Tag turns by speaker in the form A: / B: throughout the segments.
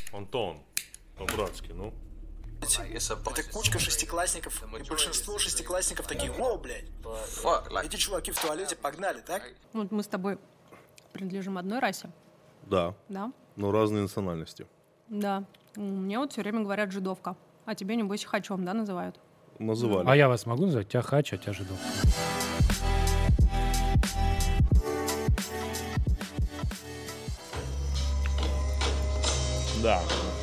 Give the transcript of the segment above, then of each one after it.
A: Антон, по-братски, ну.
B: Это кучка шестиклассников, и большинство шестиклассников такие: «Воу, блядь, эти чуваки в туалете погнали, так?»
C: Вот мы с тобой принадлежим одной расе.
A: Да.
C: Да?
A: Но разные национальности.
C: Да. Мне вот все время говорят жидовка. А тебе, небось, хачом, да, называют?
A: Называли.
D: А я вас могу назвать? Тебя хач, а тебя жидовка.
A: Да.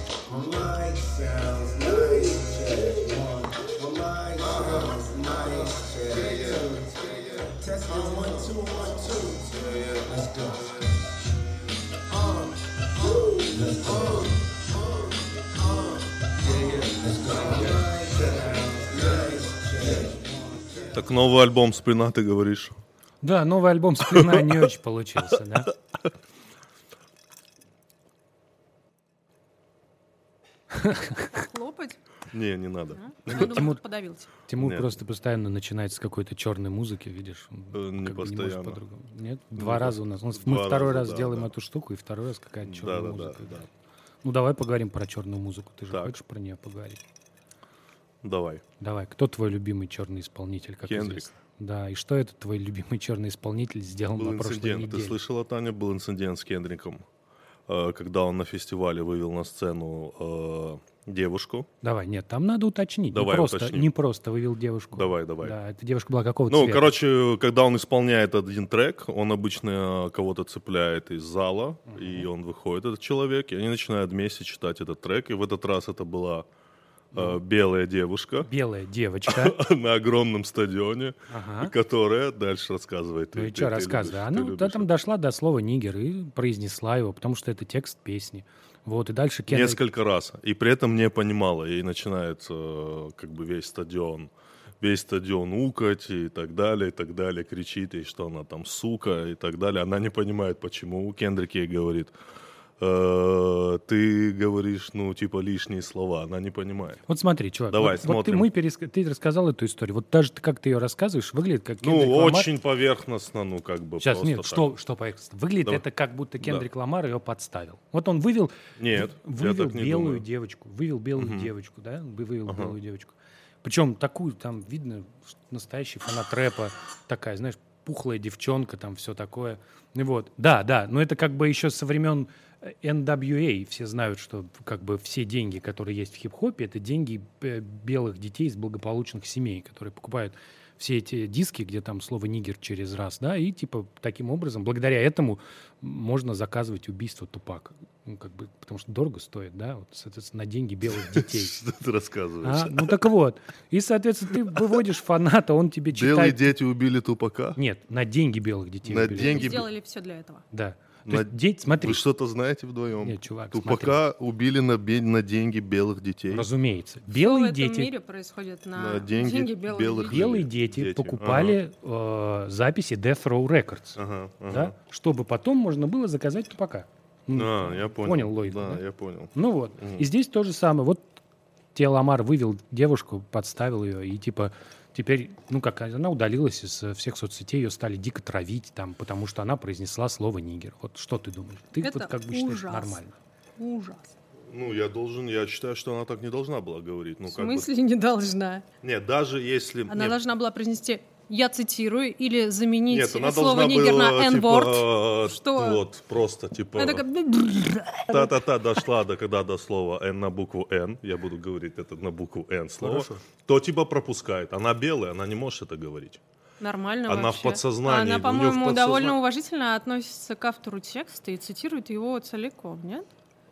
A: Так новый альбом «Сплина», ты говоришь?
D: Да, новый альбом «Сплина» не очень получился, да?
C: Хлопать?
A: Не надо.
C: Я думаю, подавился.
D: Тимур
A: Нет.
D: просто постоянно начинает с какой-то черной музыки, видишь?
A: Не
D: как бы
A: постоянно.
D: может по-другому. Нет? Два раза у нас. Мы
A: Два
D: второй
A: раза,
D: раз
A: да,
D: делаем
A: да.
D: эту штуку, и второй раз какая-то черная
A: Да.
D: музыка. Да. Ну, давай поговорим про черную музыку. Ты же
A: Так.
D: хочешь про нее поговорить?
A: Давай.
D: Давай. Кто твой любимый черный исполнитель, как
A: Кендрик.
D: известно? Да, и что этот твой любимый черный исполнитель сделал
A: Был
D: на прошлой
A: инцидент. Ты
D: неделе?
A: слышала, Таня, был инцидент с Кендриком, когда он на фестивале вывел на сцену девушку.
D: Давай, нет, там надо уточнить.
A: Давай уточним.
D: Не просто вывел девушку.
A: Давай.
D: Да, эта девушка была какого
A: Ну,
D: цвета?
A: короче, когда он исполняет один трек, он обычно кого-то цепляет из зала, и он выходит, этот человек, и они начинают вместе читать этот трек, и в этот раз это была белая девушка
D: Белая девочка.
A: на огромном стадионе,
D: Ага.
A: которая дальше рассказывает.
D: Ну и что рассказывай? Она вот там дошла до слова «нигер» и произнесла его, потому что это текст песни. Вот, и дальше Кендрик...
A: Несколько раз. И при этом не понимала. И начинает как бы весь стадион укать и так далее, кричит ей, что она там сука и так далее. Она не понимает, почему. Кендрик ей говорит: ты говоришь, ну, типа, лишние слова. Она не понимает.
D: Вот смотри, чувак,
A: Давай,
D: вот
A: смотрим.
D: ты рассказал эту историю. Вот даже как ты ее рассказываешь, выглядит как Кендрик
A: Ну,
D: Ламар.
A: очень поверхностно, ну, как бы
D: Сейчас,
A: просто
D: нет,
A: так.
D: что поверхностно? Выглядит
A: Давай.
D: это как будто Кендрик Ламар ее подставил. Вот он вывел
A: Нет, я так не
D: белую
A: думаю.
D: девочку, вывел белую девочку, да? Вывел белую девочку. Причем такую, там видно, что настоящий фанат рэпа, такая, знаешь, пухлая девчонка, там все такое. И вот, да, но это как бы еще со времен NWA. Все знают, что как бы все деньги, которые есть в хип-хопе, это деньги белых детей из благополучных семей, которые покупают все эти диски, где там слово «нигер» через раз, да, и типа таким образом, благодаря этому можно заказывать убийство Тупака. Ну, как бы, потому что дорого стоит, да, вот, соответственно, на деньги белых детей.
A: Что ты рассказываешь?
D: Ну так вот. И, соответственно, ты выводишь фаната, он тебе читает...
A: Белые дети убили Тупака?
D: Нет, на деньги белых детей.
A: На
D: убили.
A: деньги...
C: Сделали все для этого.
D: Да. То есть дети, смотри.
A: Вы что-то знаете вдвоем?
D: Нет, чувак,
A: Тупака убили на деньги белых детей.
D: Разумеется.
C: Что в
D: Белые
C: этом
D: дети...
C: мире происходит на
A: На деньги
C: деньги
A: белых
C: белых детей?
D: Белые дети покупали записи Death Row Records,
A: Ага.
D: да, чтобы потом можно было заказать Тупака.
A: Я понял.
D: Понял логику,
A: Да,
D: да?
A: я понял.
D: Ну вот. И здесь то же самое. Вот тебе Ламар вывел девушку, подставил ее, и типа теперь, ну как, она удалилась из всех соцсетей, ее стали дико травить там, потому что она произнесла слово «нигер». Вот что ты думаешь? Ты
C: Это
D: вот как бы считаешь
C: ужас.
D: нормально?
C: Ужас.
A: Ну, я считаю, что она так не должна была говорить. Ну,
C: В
A: как бы...
C: смысле не должна?
A: Нет, даже если...
C: Она
A: Нет,
C: должна была произнести, я цитирую, или заменить
A: Нет, она
C: слово
A: должна
C: «нигер» на
A: была,
C: N-word.
A: типа,
C: Что?
A: вот, просто, типа...
C: Она такая...
A: Та-та-та дошла до слова N на букву N, я буду говорить это на букву N слово, то типа пропускает. Она белая, она не может это говорить.
C: Нормально
A: Она
C: вообще.
A: в подсознании.
C: Она,
A: у неё в
C: по-моему,
A: подсозна-
C: довольно уважительно относится к автору текста и цитирует его целиком, нет?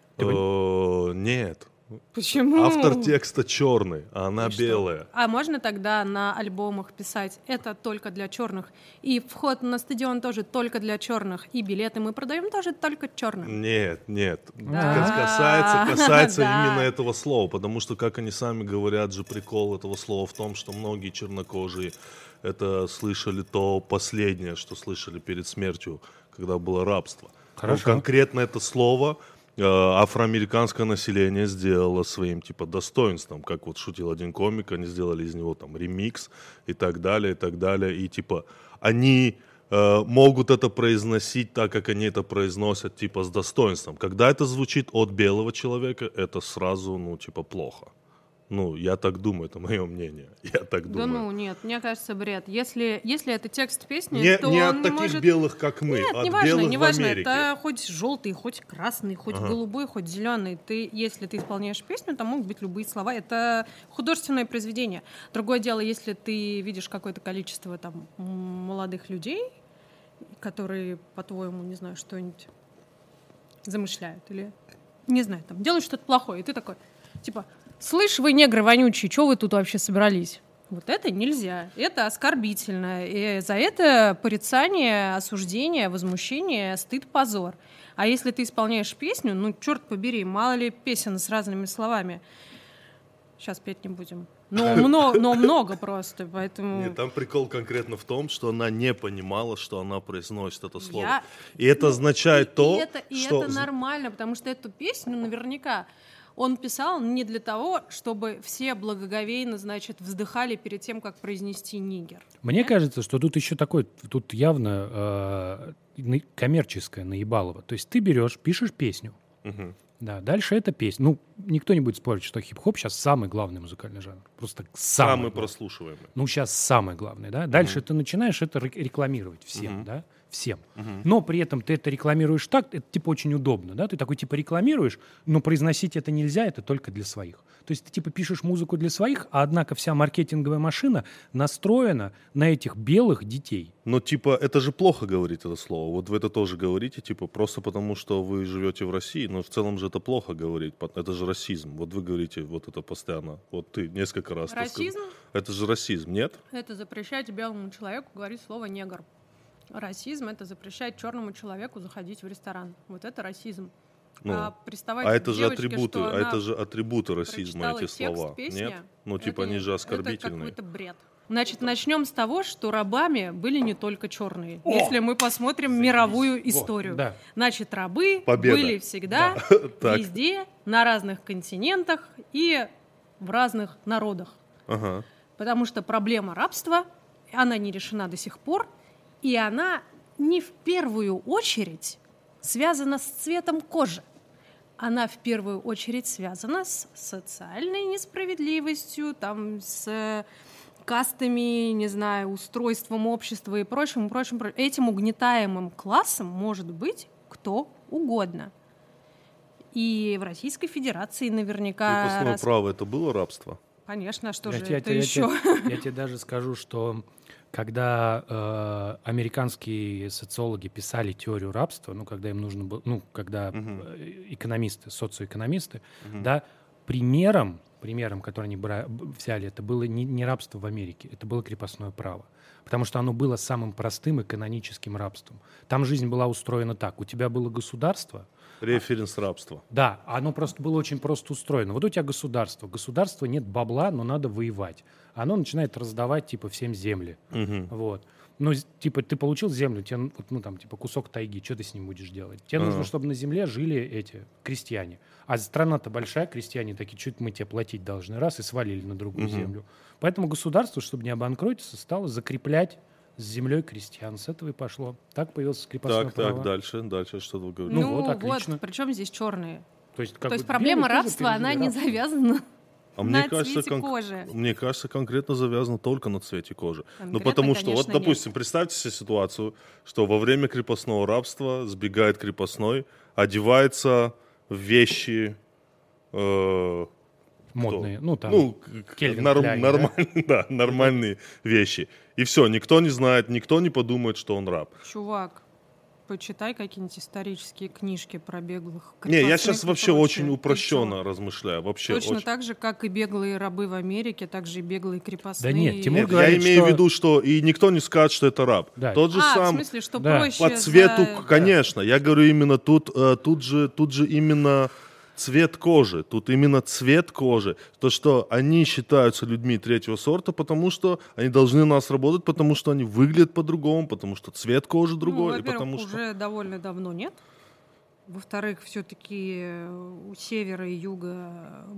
A: Нет.
C: Почему?
A: Автор текста черный, а она
C: И что?
A: белая.
C: А можно тогда на альбомах писать «это только для черных», и вход на стадион тоже только для черных, и билеты мы продаем тоже только черным?
A: Нет.
C: Да.
A: Касается
C: Да.
A: именно этого слова, потому что, как они сами говорят же, прикол этого слова в том, что многие чернокожие это слышали то последнее, что слышали перед смертью, когда было рабство.
D: Хорошо.
A: Но конкретно это слово афроамериканское население сделало своим типа достоинством, как вот шутил один комик, они сделали из него там ремикс и так далее, и типа они могут это произносить так, как они это произносят, типа, с достоинством. Когда это звучит от белого человека, это сразу, ну, типа, плохо. Ну, я так думаю, это мое мнение. Я так думаю.
C: Да ну, нет, мне кажется, бред. Если это текст песни, то
A: не
C: он
A: от
C: не
A: таких
C: может...
A: белых, как мы,
C: Нет,
A: от
C: неважно,
A: белых
C: неважно.
A: в Америке.
C: Это хоть желтый, хоть красный, хоть голубой, хоть зеленый. Если ты исполняешь песню, там могут быть любые слова. Это художественное произведение. Другое дело, если ты видишь какое-то количество там молодых людей, которые, по-твоему, не знаю, что-нибудь замышляют или, не знаю, там делают что-то плохое, и ты такой, типа... Слышь, вы негры вонючие, что вы тут вообще собрались? Вот это нельзя, это оскорбительно. И за это порицание, осуждение, возмущение, стыд, позор. А если ты исполняешь песню, ну, черт побери, мало ли песен с разными словами. Сейчас петь не будем. Но много просто, поэтому...
A: Нет, там прикол конкретно в том, что она не понимала, что она произносит это слово. И это означает что...
C: это нормально, потому что эту песню наверняка... Он писал не для того, чтобы все благоговейно, значит, вздыхали перед тем, как произнести нигер.
D: Мне кажется, что тут еще такое, тут явно коммерческое наебалово. То есть ты берешь, пишешь песню. Да, дальше это песня. Ну, никто не будет спорить, что хип-хоп сейчас самый главный музыкальный жанр. Просто самый
A: прослушиваемый.
D: Ну, сейчас самый главный, да. Дальше ты начинаешь это рекламировать всем, да. Всем. Но при этом ты это рекламируешь так, это типа очень удобно, да, ты такой типа рекламируешь, но произносить это нельзя, это только для своих. То есть ты типа пишешь музыку для своих, а однако вся маркетинговая машина настроена на этих белых детей.
A: Но типа это же плохо говорить это слово, вот вы это тоже говорите, типа просто потому, что вы живете в России, но в целом же это плохо говорить, это же расизм. Вот вы говорите вот это постоянно, вот ты несколько раз.
C: Расизм?
A: Это же расизм, нет?
C: Это запрещает белому человеку говорить слово негр. Расизм — это запрещает черному человеку заходить в ресторан. Вот это расизм. Приставать
A: это
C: к
A: же
C: девочке,
A: атрибуты,
C: что
A: это же атрибуты расизма, эти
C: текст
A: слова.
C: песни,
A: нет? Ну, типа, они же оскорбительные.
C: Это какой-то бред. Значит, начнем с того, что рабами были не только черные. Если мы посмотрим мировую историю.
D: Да.
C: Значит, рабы
A: Победа.
C: были всегда, везде, на разных континентах и в разных народах.
A: Ага.
C: Потому что проблема рабства, она не решена до сих пор, и она не в первую очередь связана с цветом кожи. Она в первую очередь связана с социальной несправедливостью, там, с кастами, не знаю, устройством общества и прочим. Этим угнетаемым классом может быть кто угодно. И в Российской Федерации наверняка...
A: Крепостное право — это было рабство?
C: Конечно, что же это еще?
D: Я тебе даже скажу, что когда американские социологи писали теорию рабства, ну, когда им нужно было, ну, когда экономисты, социоэкономисты, да, примером, который они взяли, это было не рабство в Америке, это было крепостное право. Потому что оно было самым простым и каноническим рабством. Там жизнь была устроена так. У тебя было государство.
A: Референс рабства.
D: Да, оно просто было очень просто устроено. Вот у тебя государство. Государство нет бабла, но надо воевать. Оно начинает раздавать, типа, всем земли. Вот. Ну, типа, ты получил землю, тебе, ну, там, типа, кусок тайги, что ты с ним будешь делать? Тебе нужно, чтобы на земле жили эти крестьяне. А страна-то большая, крестьяне такие, чуть мы тебе платить должны, раз, и свалили на другую землю. Поэтому государство, чтобы не обанкротиться, стало закреплять с землей крестьян. С этого и пошло. Так появился крепостное право.
A: Так, дальше что вы говорите?
D: Ну вот, отлично.
C: Причем здесь черные.
D: То есть
C: проблема рабства, она не завязана на цвете кожи.
A: Мне кажется, конкретно завязано только на цвете кожи.
C: Конкретно,
A: ну, потому что, вот,
C: конечно,
A: допустим, представьте себе ситуацию, что во время крепостного рабства сбегает крепостной, одевается в вещи...
D: модные, ну, там,
A: нормальные вещи. И все, никто не знает, никто не подумает, что он раб.
C: Чувак, почитай какие-нибудь исторические книжки про беглых крепостных.
A: Не, я сейчас вообще очень упрощенно размышляю. Вообще
C: точно
A: очень...
C: так же, как и беглые рабы в Америке, так же и беглые крепостные.
D: Да нет, Тимур
A: Нет,
D: говорит,
A: я имею в виду, что и никто не скажет, что это раб.
D: Да.
A: Тот же сам...
C: в смысле, что
D: Да.
C: проще
A: По цвету,
C: за...
A: конечно. Я говорю именно тут же именно цвет кожи. Тут именно цвет кожи. То, что они считаются людьми третьего сорта, потому что они должны нас работать, потому что они выглядят по-другому, потому что цвет кожи другой.
C: Во-первых,
A: и потому что...
C: уже довольно давно нет. Во-вторых, все-таки у севера и юга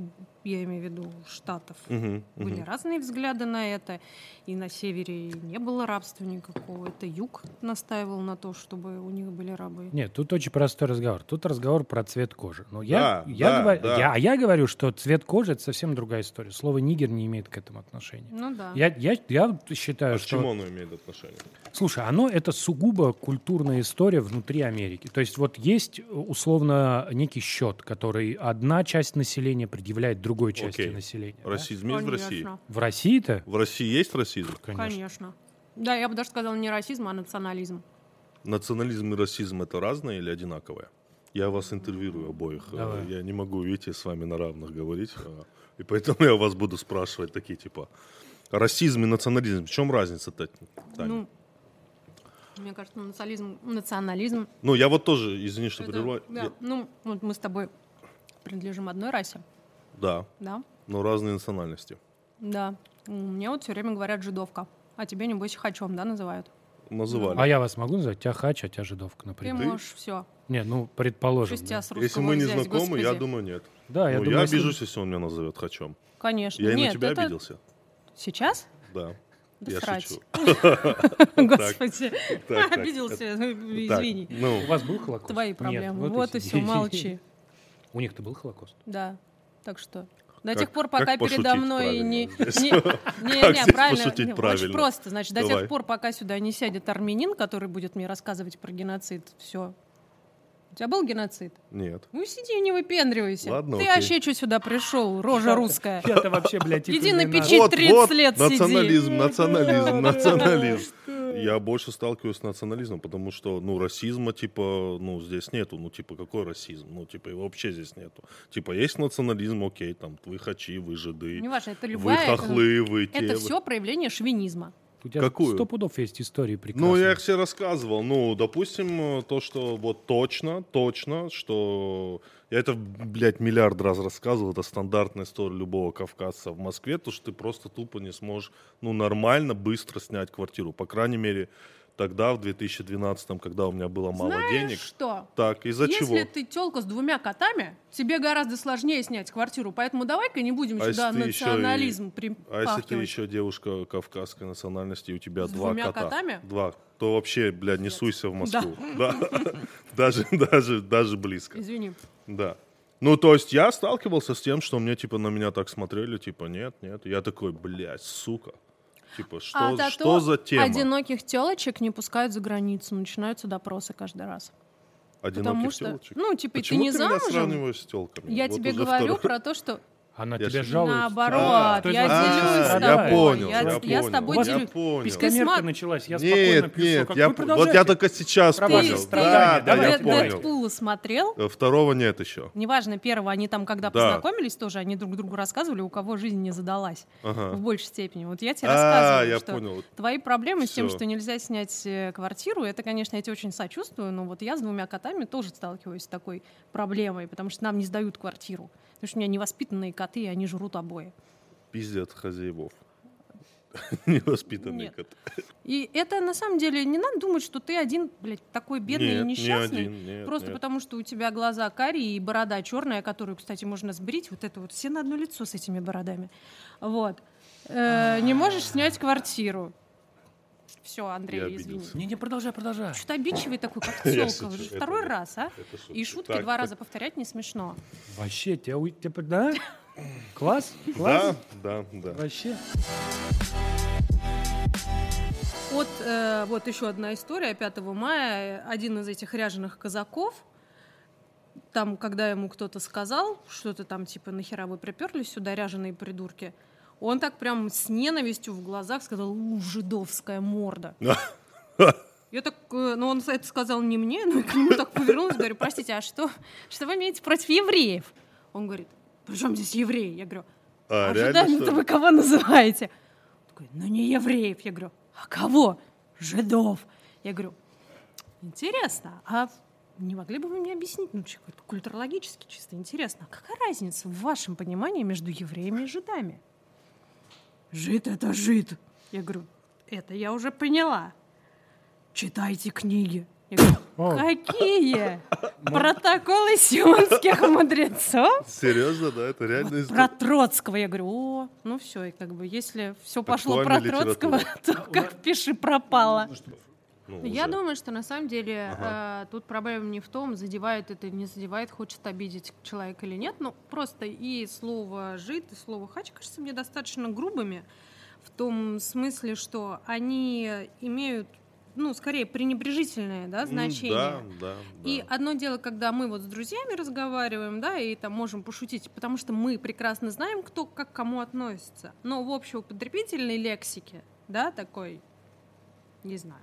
C: я имею в виду штатов, были разные взгляды на это. И на севере не было рабства никакого. Это юг настаивал на то, чтобы у них были рабы.
D: Нет, тут очень простой разговор. Тут разговор про цвет кожи. Но
A: Да.
D: я говорю, что цвет кожи — это совсем другая история. Слово «нигер» не имеет к этому отношения.
C: Ну да.
D: Я считаю,
A: К
D: что...
A: чему оно имеет отношение?
D: Слушай, это сугубо культурная история внутри Америки. То есть вот есть условно некий счет, который одна часть населения предъявляет другой части населения.
A: Расизм есть в России?
C: Конечно.
D: В России-то?
A: В России есть расизм?
C: Конечно. Да, я бы даже сказала не расизм, а национализм.
A: Национализм и расизм — это разное или одинаковое? Я вас интервьюирую обоих.
D: Давай.
A: Я не могу, видите, с вами на равных говорить. И поэтому я вас буду спрашивать такие типа... Расизм и национализм. В чем разница-то, Таня?
C: Ну, мне кажется, национализм...
A: Ну, я вот тоже, извини, что перерываю.
C: Да. Ну, вот мы с тобой принадлежим одной расе.
A: Да,
C: Да?
A: но разные национальности.
C: Да. Мне вот все время говорят жидовка. А тебе, небось, хачом, да, называют?
A: Называли.
D: А я вас могу назвать? Тебя хач, а тебя жидовка,
C: Ты
D: например.
C: можешь все.
D: Не, предположим.
C: Что тебя с русского
A: Если мы не
C: взять,
A: знакомы, я
C: господи.
A: думаю, нет.
D: Да, я
A: Ну,
D: думаю,
A: я
D: если-
A: обижусь, если он меня назовет хачом.
C: Конечно.
A: Я и
C: Нет,
A: на тебя
C: это...
A: обиделся.
C: Сейчас?
A: Да.
C: Да
A: Я
C: срать.
A: шучу.
C: Господи.
A: так.
C: Обиделся.
A: Так,
C: Извини.
A: ну,
D: У вас был Холокост?
C: Твои
D: Нет,
C: проблемы.
D: вот
C: Вот и
D: сиди.
C: все, молчи.
D: У них-то был Холокост?
C: Да. Так что... До
A: Как-
C: тех пор,
A: как
C: пока передо
A: пошутить
C: мной не...
A: правильно здесь?
C: Не,
A: здесь
C: правильно.
A: пошутить
C: Очень
A: правильно?
C: просто. Значит, до
A: Давай.
C: тех пор, пока сюда не сядет армянин, который будет мне рассказывать про геноцид, все. У тебя был геноцид?
A: нет.
C: Ну сиди, не выпендривайся.
A: Ладно,
C: Ты
A: окей.
C: вообще что сюда пришел, рожа русская?
D: Я-то вообще, блядь,
C: Иди на
D: титульный
C: печи
D: народ.
C: 30 лет сиди.
A: национализм. Я больше сталкиваюсь с национализмом, потому что, расизма, здесь нету. Какой расизм? Его вообще здесь нету. Есть национализм, окей, там, вы хачи, вы жиды,
C: Неважно, это
A: вы
C: любая...
A: хохлы, вы те.
C: Это все проявление шовинизма.
D: У тебя
A: Какую?
D: 100 пудов есть истории прекрасные.
A: Я их все рассказывал. Допустим, то, что вот точно, что... Я это, миллиард раз рассказывал. Это стандартная история любого кавказца в Москве. То, что ты просто тупо не сможешь, нормально, быстро снять квартиру. По крайней мере, тогда, в 2012-м, когда у меня было мало
C: Знаешь
A: денег.
C: что?
A: Так, из-за чего?
C: Если ты тёлка с 2 котами, тебе гораздо сложнее снять квартиру. Поэтому давай-ка не будем
A: А
C: сюда
A: если ты ещё
C: национализм
A: А
C: припахивать.
A: если ты еще девушка кавказской национальности, и у тебя
C: С
A: 2
C: 2
A: кота?
C: котами?
A: 2. То вообще, не суйся в Москву. Да. Даже близко.
C: Извини.
A: Да. То есть я сталкивался с тем, что мне, на меня так смотрели, нет. Я такой, сука. Что за тема?
C: Одиноких телочек не пускают за границу. Начинаются допросы каждый раз.
A: Одиноких
C: Потому что,
A: тёлочек?
C: ты
A: Почему
C: не
A: ты меня
C: замужем?
A: сравниваешь с тёлками?
C: Я
A: Вот
C: тебе
A: уже
C: говорю
A: второй.
C: про то, что
D: Она
A: Я
D: тебя
A: ж-
D: жалует.
C: наоборот,
D: то есть
C: я
D: вас-
C: делюсь с
D: я
C: тобой.
A: понял,
C: Я с тобой
D: У вас
C: делюсь.
A: понял.
D: Пескомерка
C: Ты
D: началась. Я спокойно
A: Нет,
D: пью сок.
A: я вот я только сейчас
D: Про
A: понял.
D: ваши страдания.
A: Да,
D: Давай,
A: я понял.
C: Дэдпула смотрел?
A: Второго нет еще.
C: Неважно, первого, они там, когда
A: Да.
C: познакомились тоже, они друг другу рассказывали, у кого жизнь не задалась
A: Ага.
C: в большей степени. Вот я тебе рассказываю,
A: я
C: что
A: понял.
C: твои проблемы с тем,
A: Всё.
C: что нельзя снять квартиру, это, конечно, я тебе очень сочувствую, но вот я с 2 котами тоже сталкиваюсь с такой проблемой, потому что нам не сдают квартиру. Потому что у меня невоспитанные коты, и они жрут обои.
A: Пиздец хозяевов. Невоспитанный
C: Нет.
A: кот.
C: И это, на самом деле, не надо думать, что ты один, такой бедный и
A: Нет, не
C: несчастный.
A: один, нет,
C: Просто
A: нет.
C: потому, что у тебя глаза карие и борода черная, которую, кстати, можно сбрить. Вот это вот все на одно лицо с этими бородами. Вот. Не можешь снять квартиру. Все, Андрей,
A: Я
C: извини.
A: обиделся.
D: Не, продолжай.
C: Что-то обидчивый такой, как
A: Я
C: тёлка.
A: шучу, это
C: Второй
A: да.
C: раз, а?
A: Это шутка.
C: И шутки
A: Так,
C: 2
A: так.
C: раза повторять не смешно.
D: Вообще, да? Класс? Класс?
A: Да.
D: Вообще.
C: Вот еще одна история. 5 мая один из этих ряженых казаков, там, когда ему кто-то сказал, что-то там, типа, нахера вы приперлись сюда, ряженые придурки, он так прям с ненавистью в глазах сказал: жидовская морда. Я так, он это сказал не мне, но я к нему так повернулась, говорю: простите, а что вы имеете против евреев? Он говорит: при чем здесь евреи? Я говорю:
A: А, реально,
C: ожидаемо-то
A: что ли?
C: вы кого называете? Он такой: ну не евреев. Я говорю: а кого? Жидов. Я говорю: интересно, а не могли бы вы мне объяснить, культурологически чисто интересно, а какая разница в вашем понимании между евреями и жидами? Жид — это жид. Я говорю: это я уже поняла. Читайте книги. Я говорю, какие? Протоколы сионских мудрецов?
A: Серьезно, да? Это реально
C: Про Троцкого. Я говорю, ну все, и как бы, если все пошло про Троцкого, то как пиши пропало. Я думаю, что на самом деле тут проблема не в том, задевает это или не задевает, хочет обидеть человека или нет. Ну, просто и слово «жид», и слово «хач» кажется мне достаточно грубыми, в том смысле, что они имеют, ну, скорее, пренебрежительное, да, значение.
A: Да.
C: И одно дело, когда мы вот с друзьями разговариваем, да, и там можем пошутить, потому что мы прекрасно знаем, кто как к кому относится. Но в общеупотребительной лексике, да, такой, не знаю,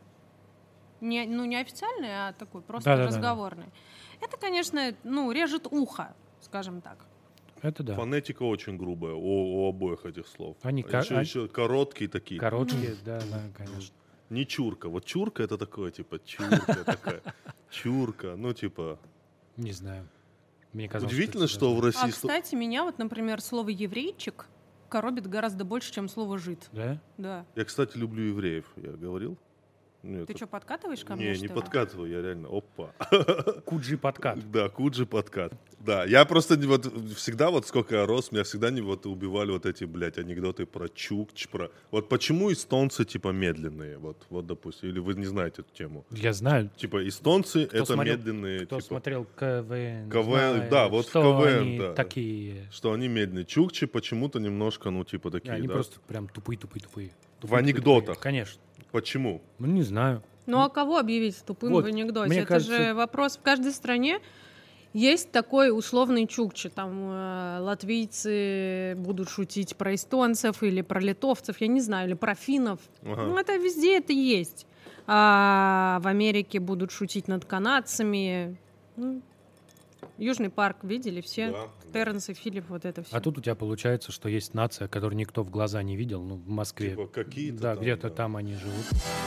C: не официальный, а такой просто разговорный. Это, конечно, ну, режет ухо, скажем так.
D: Это да.
A: Фонетика очень грубая у обоих этих слов.
D: Они
A: еще короткие такие.
D: Короткие, да, конечно.
A: Не чурка. Вот чурка — это такое, типа, чурка такая. Чурка, ну, типа...
D: Не знаю. Мне казалось,
A: удивительно, что в России...
C: А, кстати, меня вот, например, слово «еврейчик» коробит гораздо больше, чем слово «жид».
D: Да?
C: Да.
A: Я, кстати, люблю евреев, я говорил.
C: Нет, ты что, подкатываешь ко мне,
A: не подкатываю, я реально, опа.
D: Куджи подкат.
A: Да, Куджи подкат. Да, я просто вот всегда, вот сколько я рос, меня всегда не вот убивали вот эти, блядь, анекдоты про чукч, про... Вот почему эстонцы, типа, медленные, вот, допустим, или вы не знаете эту тему?
D: Я знаю.
A: Типа, эстонцы — это
D: смотрел,
A: медленные,
D: кто
A: типа...
D: смотрел КВН,
A: знает, да, вот
D: что
A: в КВН,
D: они
A: да.
D: такие...
A: Что они медленные. Чукчи почему-то немножко, ну, типа, такие,
D: они
A: да?
D: просто прям тупые.
A: В анекдотах.
D: Конечно.
A: Почему?
D: Ну, не знаю.
C: Ну, а кого объявить тупым
D: вот,
C: в анекдоте?
D: мне
C: Это
D: кажется...
C: же вопрос. В каждой стране есть такой условный чукчи. Там латвийцы будут шутить про эстонцев или про литовцев, я не знаю, или про финнов.
A: Ага.
C: Ну, это везде это есть. А в Америке будут шутить над канадцами. Ну, Южный парк видели все?
A: Да.
C: Терренс и Филипп, вот это все.
D: А тут у тебя получается, что есть нация, которую никто в глаза не видел, ну, в Москве.
A: Типа какие-то
D: да,
A: там,
D: где-то
A: да.
D: там они живут.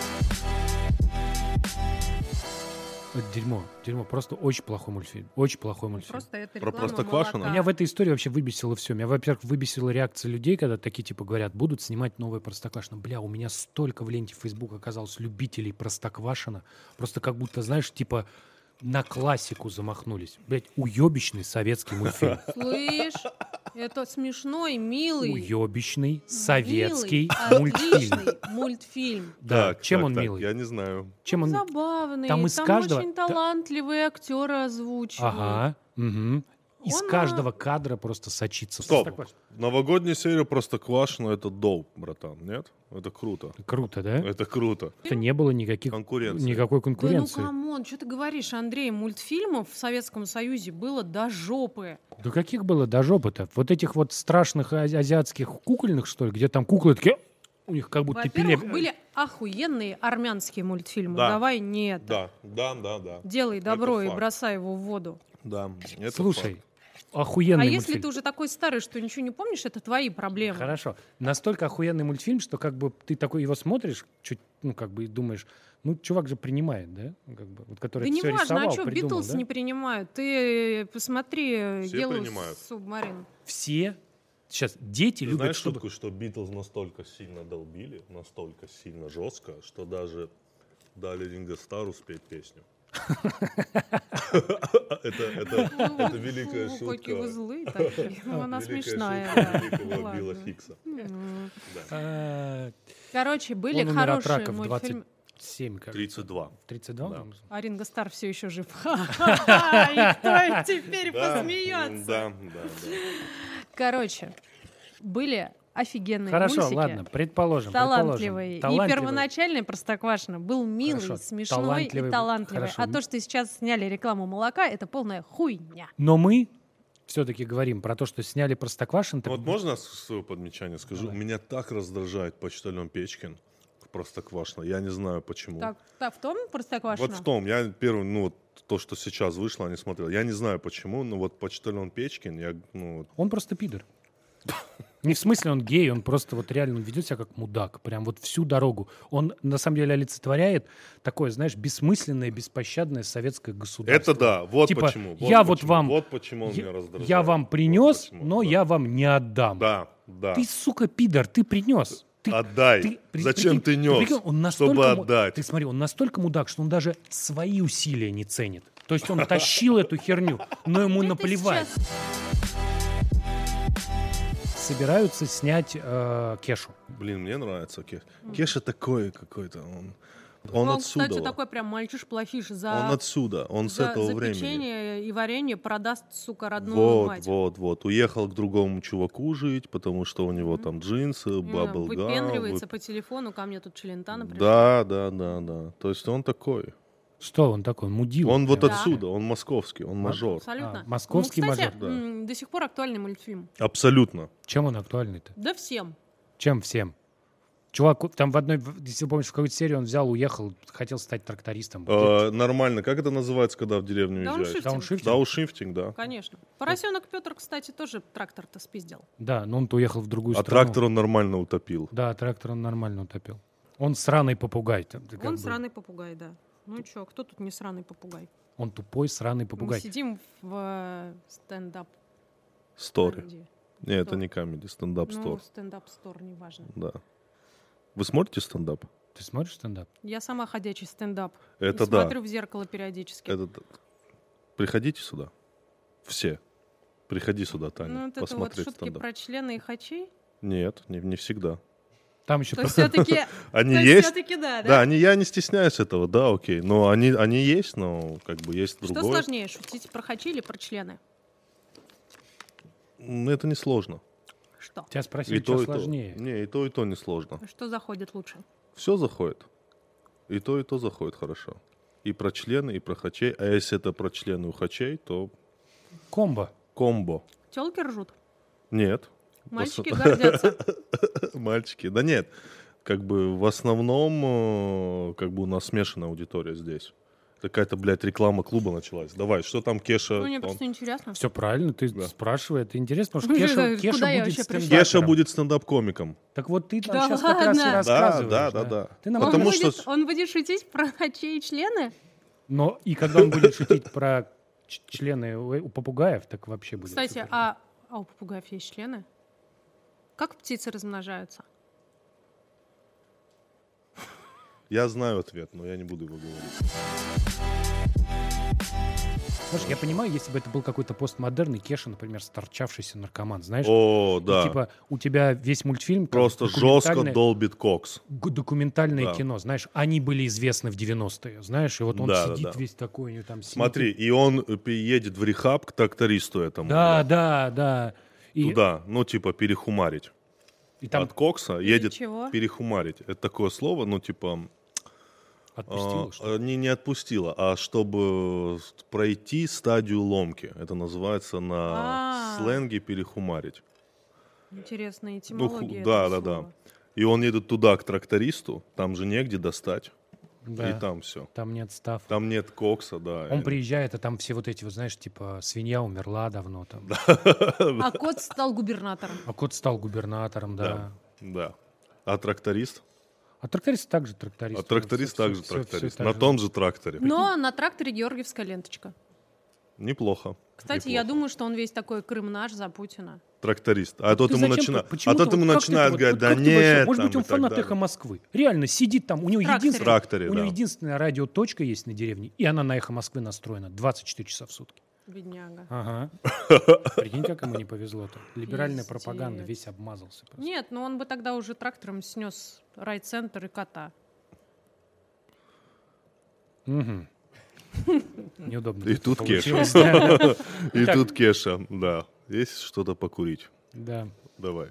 D: Это дерьмо, просто очень плохой мультфильм.
C: Просто это
A: Про
C: реклама
A: Простоквашино?
C: молока.
D: Меня в этой истории вообще выбесило все. Меня, во-первых, выбесила реакция людей, когда такие типа говорят, будут снимать новое Простоквашино. Бля, у меня столько в ленте Facebook оказалось любителей Простоквашино. Просто как будто, знаешь, типа на классику замахнулись. Блядь, уебищный советский мультфильм.
C: Слышь, это смешной, милый.
D: Уебищный советский
C: милый,
D: мультфильм.
C: отличный мультфильм.
D: Да,
A: Так,
D: чем
A: так,
D: он
A: так,
D: милый?
A: Я не знаю.
D: Чем он...
C: Забавный.
D: Там из каждого-
C: очень талантливые актеры озвучивают.
D: Ага. Угу. Из
C: Он,
D: каждого кадра просто сочится.
A: Стоп.
D: Простоквашино.
A: Новогодняя серия Простоквашино — это доп, братан, нет? Это круто.
D: Круто, да?
A: Это круто.
D: Это не было никакой
A: Конкуренции.
D: конкуренции.
C: Да ну камон, что ты говоришь, Андрей, мультфильмов в Советском Союзе было до жопы.
D: Да каких было до жопы-то? Вот этих вот страшных азиатских кукольных, что ли, где там куклы такие, у них как будто
C: Во-первых, были охуенные армянские мультфильмы.
A: Да.
C: Давай не это.
A: Да.
C: Делай добро и
A: факт.
C: бросай его в воду.
A: Да, это
D: Слушай,
A: факт.
D: охуенный
C: А
D: мультфильм.
C: если ты уже такой старый, что ничего не помнишь, это твои проблемы.
D: Хорошо. Настолько охуенный мультфильм, что как бы ты такой его смотришь, чуть, ну как бы и думаешь, ну чувак же принимает, да? Как бы, вот, который
C: Да не
D: все
C: важно,
D: рисовал,
C: а что
D: придумал,
C: Битлз
D: да?
C: не принимают? Ты посмотри
A: Все
C: Yellow
A: принимают.
C: Submarine.
D: Все сейчас дети
A: Ты
D: любят,
A: знаешь
D: чтобы...
A: шутку, что Битлз настолько сильно долбили, настолько сильно жестко, что даже дали Ринго Старру спеть песню. Это великая
C: Фу, какие вы
A: шутка.
C: злые такие. Ну, она
A: Великая
C: смешная,
A: шутка
C: да.
A: великого Билла
C: Ладно.
A: Хикса.
D: А,
C: Короче, были
D: Он умер от
C: хорошие
D: рака в
C: мультфильмы.
D: 27, кажется.
A: 32.
D: 32?
A: Да.
D: по-моему?
C: А Ринго Стар все еще жив. И кто теперь посмеется?
A: Да.
C: Короче, были офигенные
D: Хорошо,
C: мультики.
D: ладно, предположим.
C: Талантливый. И первоначальный Простоквашино был милый,
D: Хорошо,
C: смешной
D: талантливый.
C: и талантливый.
D: Хорошо.
C: А то, что сейчас сняли рекламу молока, это полная хуйня.
D: Но мы все-таки говорим про то, что сняли Простоквашино. так
A: Вот можно свое подмечание скажу? Меня так раздражает почтальон Печкин в Простоквашино. Я не знаю почему.
C: Так, в том Простоквашино?
A: Вот в том. Я первый, ну вот то, что сейчас вышло, не смотрел. Я не знаю почему, но вот почтальон Печкин, я, ну... вот-
D: Он просто пидор. Не в смысле он гей, он просто вот реально ведет себя как мудак. Прям вот всю дорогу. Он на самом деле олицетворяет такое, знаешь, бессмысленное, беспощадное советское государство.
A: Это да, вот
D: Типа,
A: почему.
D: я вот
A: почему,
D: вам-
A: Вот почему он меня раздражает.
D: Я вам
A: Вот
D: принес,
A: почему,
D: но
A: да.
D: я вам не отдам.
A: Да.
D: Ты, сука, пидор, ты принес.
A: Отдай. Зачем ты нес? Чтобы отдать.
D: Ты смотри, он настолько мудак, что он даже свои усилия не ценит. То есть он тащил эту херню, но ему наплевать. Собираются снять Кешу.
A: Блин, мне нравится Кеша. Кеша такой какой-то. Он отсюда.
C: Кстати, такой прям мальчиш-плохиш.
A: Он отсюда, он с этого времени.
C: За печенье и варенье продаст, сука, родную мать.
A: Вот. Уехал к другому чуваку жить, потому что у него там джинсы, баблгам.
C: Выпендривается по телефону, ко мне тут Челентано пришел.
A: Да. То есть он такой.
D: Что он такой? Мудила?
A: Он вот отсюда, он московский, он мажор.
C: Абсолютно.
D: Московский
C: кстати,
D: мажор.
C: До сих пор актуальный мультфильм.
A: Абсолютно.
D: Чем он актуальный-то?
C: Да всем.
D: Чем всем? Чувак, там в одной, если помнишь, в какой-то серии он взял, уехал, хотел стать трактористом.
A: Нормально. Как это называется, когда в деревню уезжаешь?
D: Дауншифтинг?
A: Дауншифтинг, да.
C: Конечно. Поросенок Петр, кстати, тоже трактор-то спиздил.
D: Да, но он-то уехал в другую страну.
A: Трактор он нормально утопил.
D: Да, трактор он нормально утопил. Он сраный попугай.
C: Он сраный попугай, да. Ну чё, кто тут не сраный попугай?
D: Он тупой сраный попугай.
C: Мы сидим в стендап.
A: Стори.
C: Комеди.
A: Нет,
C: Что?
A: это не комеди, стендап-стор.
C: Ну, стендап-стор, неважно.
A: Да. Вы смотрите стендап?
D: Ты смотришь стендап?
C: Я сама ходячий стендап.
A: Это
C: И
A: да.
C: смотрю в зеркало периодически.
A: Приходите сюда. Все. Приходи сюда, Таня,
C: Ну, вот это вот
A: посмотреть
C: шутки
A: стендап.
C: про члены и хачей.
A: Нет, не всегда.
D: Там еще...
C: То все-таки...
A: Они есть?
C: все-таки да,
A: Да, я не стесняюсь этого, да, окей. Но они есть, но как бы есть
C: Что
A: другое.
C: сложнее, шутить про хачи или про члены?
A: Это не сложно.
C: Что?
D: Тебя спросили, что
A: и
D: сложнее.
A: то. Не, и то не сложно.
C: Что заходит лучше?
A: Все заходит. И то заходит хорошо. И про члены, и про хачей. А если это про члены у хачей, то
D: Комбо.
A: комбо.
C: Телки ржут?
A: Нет.
C: Мальчики гордятся?
A: Мальчики. Да нет. Как бы в основном, как бы у нас смешанная аудитория здесь. Какая-то, блядь, реклама клуба началась. Давай, что там Кеша?
C: Ну, мне просто интересно.
D: Все правильно, ты спрашивай. Это интересно, потому
C: Куда
D: что
C: я
D: Кеша
C: вообще
D: будет
C: пришла?
D: стендапером.
A: Кеша будет стендап-комиком.
D: Так вот ты там
C: Да
D: сейчас как раз и
C: ладно?
D: рассказываешь.
A: Да.
D: Ты нам
A: Потому
D: рассказываешь.
A: что-
C: Он будет шутить про хачей и члены?
D: Но и когда он будет шутить про члены у попугаев, так вообще будет.
C: Кстати,
D: супер.
C: а у попугаев есть члены? Как птицы размножаются?
A: Я знаю ответ, но я не буду его говорить.
D: Слушай, я понимаю, если бы это был какой-то постмодерн, и Кеша, например, сторчавшийся наркоман, знаешь?
A: О,
D: И,
A: да.
D: типа у тебя весь мультфильм... как
A: Просто жестко
D: документальное-
A: долбит кокс.
D: Документальное
A: Да.
D: кино, знаешь, они были известны в 90-е, знаешь, и вот он
A: Да,
D: сидит
A: да.
D: весь такой, у него там...
A: Смотри, и он едет в рехаб к трактористу этому.
D: Да. И,
A: Туда, ну, типа, перехумарить.
D: и там
A: От кокса едет
C: чего?
A: перехумарить. Это такое слово, ну, типа...
D: отпустило, что ли?
A: Не отпустила, а чтобы пройти стадию ломки. Это называется на сленге перехумарить.
C: Интересная этимология
A: да.
C: этого слова.
A: И он едет туда, к трактористу, там же негде достать.
D: Да.
A: И там все.
D: Там нет став.
A: Там нет кокса, да.
D: Он приезжает, а там все вот эти, вот, знаешь, типа, свинья умерла давно там.
C: А кот стал губернатором.
D: А кот стал губернатором, да.
A: Да. А тракторист?
D: А тракторист также тракторист.
A: А тракторист
D: Всё-
A: также
D: всё-
A: тракторист.
D: всё
A: На
D: так
A: том же тракторе.
C: Но на тракторе георгиевская ленточка.
A: Неплохо.
C: Кстати,
A: Неплохо.
C: я думаю, что он весь такой Крым наш за Путина.
A: Тракторист. А тот
D: Ты
A: ему
D: зачем-
A: начинает.
D: почему
A: А тот
D: ты
A: ему
D: вот как
A: начинает
D: ты вот-
A: говорить,
D: вот
A: да
D: как ты вообще?
A: нет.
D: Может быть,
A: там
D: он
A: и так
D: фанат
A: далее.
D: «Эхо Москвы». Реально сидит там, у него
C: Тракторе.
D: единственная...
A: Тракторе,
D: У него
A: да.
D: единственная радиоточка есть на деревне, и она на «Эхо Москвы» настроена 24 часа в сутки.
C: Бедняга.
D: Ага. Прикинь, как ему не повезло-то. Либеральная
C: Пиздец.
D: пропаганда, весь обмазался. просто.
C: Нет, но он бы тогда уже трактором снес райцентр и кота.
D: Мгм. Неудобно.
A: И тут
D: получилось,
A: Кеша.
D: да.
A: И
D: Итак.
A: тут Кеша, да. Есть что-то покурить.
D: Да,
A: Давай.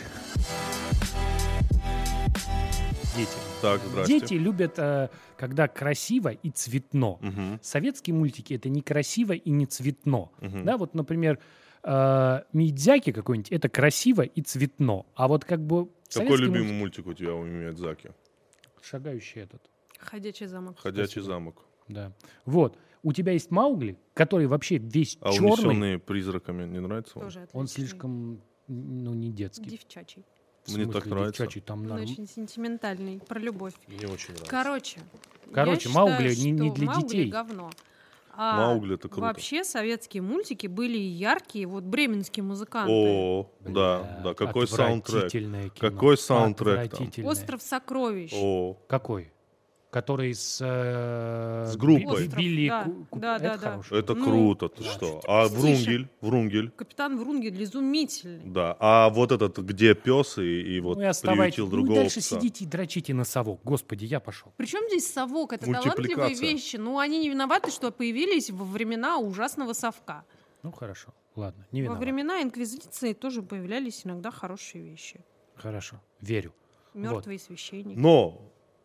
D: дети.
A: Так, здрасте.
D: Дети любят, когда красиво и цветно.
A: Мгм.
D: Советские мультики — это не красиво и не цветно.
A: Мгм.
D: Да, вот, например, Мидзяки какой-нибудь — это красиво и цветно. А вот как бы
A: Какой
D: советский
A: любимый
D: мультик-
A: мультик у тебя у Миядзаки?
D: Шагающий этот.
C: Ходячий замок.
A: Ходячий замок.
D: Да. Вот. У тебя есть Маугли, который вообще весь
A: А
D: черный.
A: унесенные призраками не нравится вам?
C: Тоже отличный.
D: Он слишком, ну, не детский.
C: Девчачий.
D: В
A: Мне
D: смысле,
A: так нравится.
D: девчачий, там
C: Он
D: норм-
C: очень сентиментальный, про любовь.
A: Мне очень нравится.
C: Короче,
D: Короче,
C: я
D: Маугли
C: считаю,
D: не
C: что
D: для
C: Маугли
D: детей.
C: говно.
A: Маугли — это круто.
C: Вообще советские мультики были яркие, вот бременские музыканты.
A: О, да, какой саундтрек.
D: Отвратительное кино.
A: Какой саундтрек там.
D: Отвратительное.
C: «Остров сокровищ».
A: О,
D: Какой? Который с
A: группой.
D: Билли
C: Да, да,
D: Это
C: да.
D: хороший.
A: это
C: Ну,
A: круто, ты
C: да.
A: что?
C: Чуть
A: А
C: тише.
A: Врунгель?
C: Капитан Врунгель изумительный.
A: Да. А вот этот, где пес и вот
D: Ну и оставайтесь.
A: приютил
D: Ну и
A: другого
D: дальше
A: пса.
D: сидите и дрочите на совок. Господи, я пошел.
C: Причем здесь совок? Это талантливые
A: Мультипликация.
C: вещи. Ну, они не виноваты, что появились во времена ужасного совка.
D: Ну хорошо, ладно, не
C: Во
D: виноват.
C: времена Инквизиции тоже появлялись иногда хорошие вещи.
D: Хорошо, верю.
C: Мертвые священники.
A: Но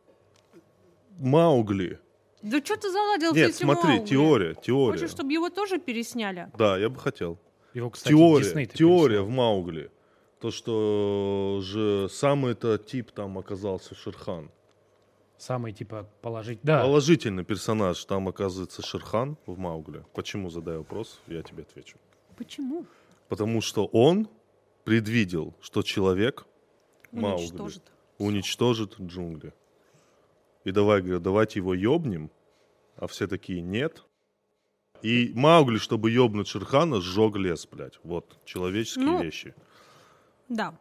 A: Маугли.
C: Да что ты заладил
A: Нет,
C: все эти
A: смотри,
C: Маугли?
A: теория.
C: Хочешь, чтобы его тоже пересняли?
A: Да, я бы хотел.
D: Его, кстати,
A: Теория
D: Дисней-то
A: в
D: переслал.
A: Маугли. То, что же самый-то тип там оказался Шерхан.
D: Самый, типа, положить... Да,
A: Положительный персонаж там оказывается Шерхан в Маугли. Почему, задай вопрос, я тебе отвечу.
C: Почему?
A: Потому что он предвидел, что человек Маугли
C: Уничтожит.
A: уничтожит джунгли. И говорят, давайте его ёбнем, а все такие нет. И Маугли, чтобы ёбнуть Шерхана, сжег лес, блядь. Вот, человеческие
C: Ну,
A: вещи.
C: Да.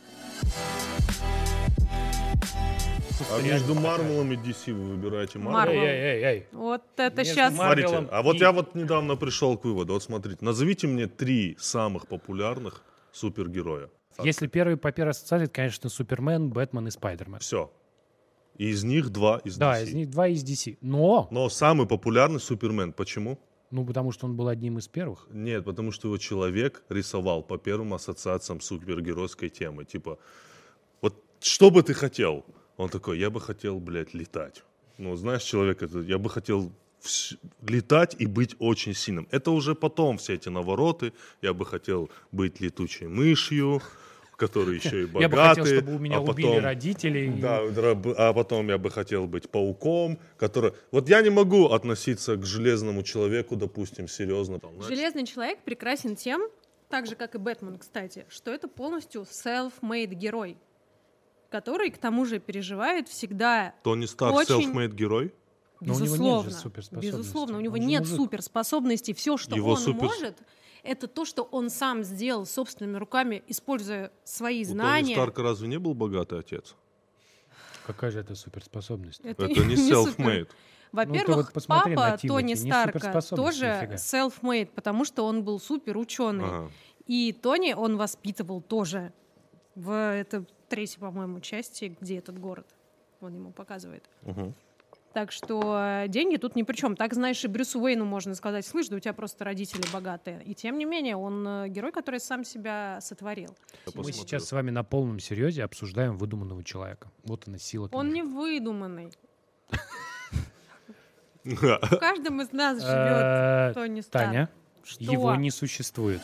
A: А между Марвелом и DC вы выбираете Марвел?
C: Марвел.
D: Эй.
C: Вот это
D: Между
C: сейчас...
D: Марвелом
A: Смотрите, а вот
D: и-
A: я вот недавно пришел к выводу. Вот смотрите, назовите мне 3 самых популярных супергероя.
D: Если первый по первой ассоциации, это, конечно, Супермен, Бэтмен и Спайдермен.
A: Все. И из них 2 из DC.
D: Да, из них 2 из DC. Но,
A: Но самый популярный Супермен. Почему?
D: ну, потому что он был одним из первых.
A: Нет, потому что его человек рисовал по первым ассоциациям супергеройской темы. Типа, вот что бы ты хотел? Он такой, я бы хотел, блядь, летать. Ну, знаешь, человек, я бы хотел летать и быть очень сильным. Это уже потом все эти навороты. Я бы хотел быть летучей мышью, который еще и богатый.
D: Я бы хотел, чтобы у меня
A: а
D: убили
A: потом-
D: родителей.
A: Да, а потом я бы хотел быть пауком, который... Вот я не могу относиться к Железному человеку, допустим, серьезно. Там, знаешь,
C: Железный человек прекрасен тем, так же, как и Бэтмен, кстати, что это полностью self-made герой, который, к тому же, переживает всегда...
A: Тони Старк
C: очень-
A: self-made герой?
D: Но у него нет же
C: Безусловно,
D: суперспособностей.
C: безусловно, у него
D: Он же
C: нет
D: мужик.
C: суперспособностей. Все, что
A: Его
C: он может, это то, что он сам сделал собственными руками, используя свои
A: У Тони
C: знания.
A: Старка разве не был богатый отец?
D: Какая же это суперспособность?
A: Это не self-made.
C: Во-первых,
D: Ну, ты вот посмотри на
C: папа
D: Тимоти,
C: Тони
D: не
C: Старка
D: суперспособность
C: тоже
D: нифига.
C: self-made, потому что он был супер ученый.
A: Ага.
C: И Тони он воспитывал тоже в это третьей, по-моему, части, где этот город. Он ему показывает.
A: Мгм.
C: Так что деньги тут ни при чем. Так, знаешь, и Брюсу Уэйну можно сказать, слышь, да у тебя просто родители богатые. И тем не менее, он герой, который сам себя сотворил.
A: Я
D: Мы
A: посмотрю.
D: сейчас с вами на полном серьезе обсуждаем выдуманного человека. Вот она сила.
C: Он
D: книжки.
C: не выдуманный.
A: Да.
C: В каждом из нас живет
D: Э,
C: Тони Старк.
D: Таня,
C: Что?
D: его не существует.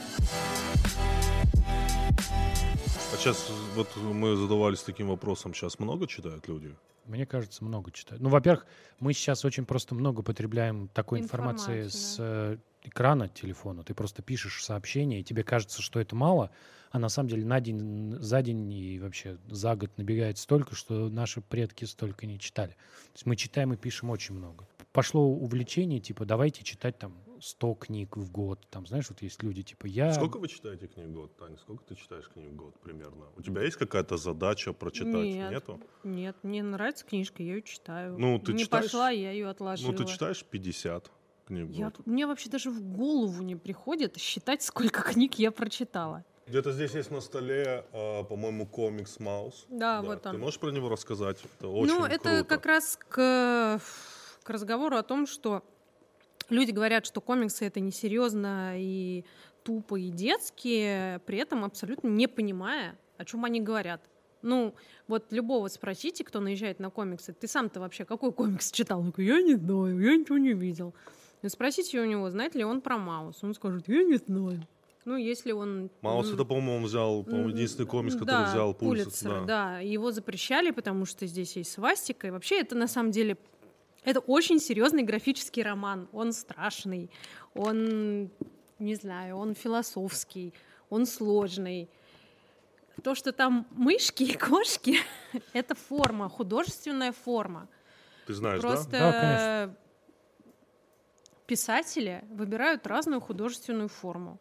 A: А сейчас вот мы задавались таким вопросом, сейчас много читают люди?
D: Мне кажется, много читают. Ну, во-первых, мы сейчас очень просто много потребляем такой информации
C: Информацию,
D: с экрана телефона. Ты просто пишешь сообщение, и тебе кажется, что это мало, а на самом деле за день и вообще за год набегает столько, что наши предки столько не читали. То есть мы читаем и пишем очень много. Пошло увлечение, типа, давайте читать там 100 книг в год. Там, знаешь, вот есть люди, типа, я...
A: Сколько вы читаете книг в год, Таня? Сколько ты читаешь книг в год примерно? У тебя есть какая-то задача прочитать?
C: Нет.
A: Нету?
C: Нет, мне нравится книжка, я ее читаю.
A: Ну, ты
C: не
A: читаешь?
C: пошла, я ее отложила.
A: Ну, ты читаешь 50 книг в год?
C: Мне вообще даже в голову не приходит считать, сколько книг я прочитала.
A: Где-то здесь есть на столе, по-моему, комикс «Маус».
C: Да, вот
A: Ты
C: он.
A: можешь про него рассказать? Это очень
C: Ну, это
A: круто.
C: как раз к разговору о том, что люди говорят, что комиксы — это несерьезно и тупо, и детские, при этом абсолютно не понимая, о чем они говорят. Ну, вот любого спросите, кто наезжает на комиксы, ты сам-то вообще какой комикс читал? Он такой, я не знаю, я ничего не видел. И спросите у него, знает ли он про Маус. Он скажет, я не знаю. Ну, если он...
A: «Маус» это, по-моему, он взял, по-моему, единственный комикс, который взял
C: Пулитцер, да. Его запрещали, потому что здесь есть свастика. И вообще это, на самом деле, это очень серьезный графический роман. Он страшный, он, не знаю, он философский, он сложный. То, что там мышки и кошки, это форма, художественная форма.
A: Ты знаешь,
C: Просто
A: да?
D: Да, конечно.
C: писатели выбирают разную художественную форму.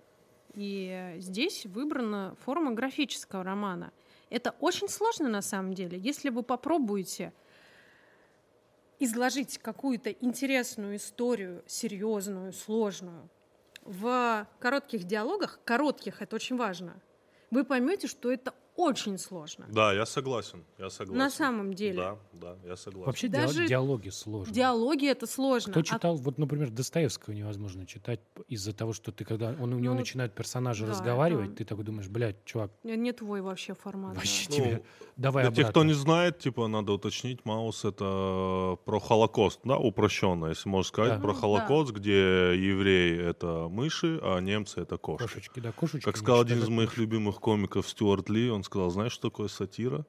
C: И здесь выбрана форма графического романа. Это очень сложно на самом деле. Если вы попробуете изложить какую-то интересную историю, серьезную, сложную, в коротких диалогах, коротких, это очень важно, вы поймете, что это очень сложно.
A: Да, я согласен.
C: На самом деле.
A: Да, я согласен.
D: Вообще
C: Даже
D: диалоги сложные.
C: Диалоги — это сложно.
D: Кто читал, вот, например, Достоевского невозможно читать из-за того, что ты, когда у него начинают персонажи разговаривать, ты такой думаешь, блядь, чувак.
C: Не твой вообще формат.
D: Вообще тебе. Давай
A: для
D: обратно.
A: тех, кто не знает, надо уточнить, Маус — это про Холокост, да, упрощенно, если можно сказать, про Холокост, где евреи — это мыши, а немцы — это кошки.
D: Кошечки, да, кошечки.
A: Как сказал один из моих любимых комиков Стюарт Ли, он сказал, знаешь, что такое сатира?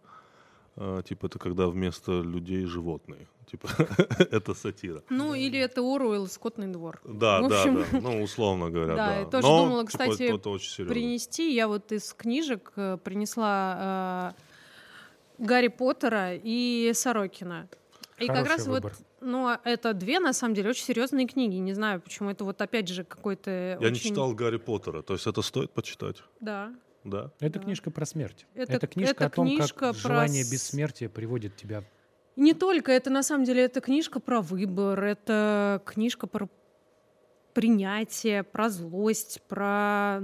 A: Это когда вместо людей животные. Это сатира.
C: Или это Оруэлл, «Скотный двор».
A: Да, условно говоря,
C: да. Я тоже думала, кстати, принести. Я вот из книжек принесла Гарри Поттера и Сорокина. И
D: Хороший
C: как раз
D: выбор.
C: Это две, на самом деле, очень серьезные книги. Не знаю, почему это опять же какой-то
A: Я не читал Гарри Поттера, то есть это стоит почитать?
C: Да.
A: Да?
D: Это книжка про смерть.
C: Это
D: книжка о том, как
C: про
D: желание бессмертия приводит тебя...
C: Не только, это на самом деле, это книжка про выбор, это книжка про принятие, про злость, про...